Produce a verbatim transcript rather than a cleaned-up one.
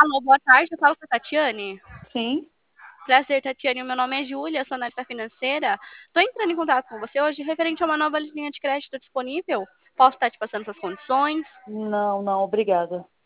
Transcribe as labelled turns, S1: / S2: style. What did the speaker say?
S1: Alô, boa tarde, eu falo com a Tatiane.
S2: Sim.
S1: Prazer, Tatiane, meu nome é Júlia, sou analista financeira. Estou entrando em contato com você hoje referente a uma nova linha de crédito disponível. Posso estar te passando essas condições?
S2: Não, não, obrigada.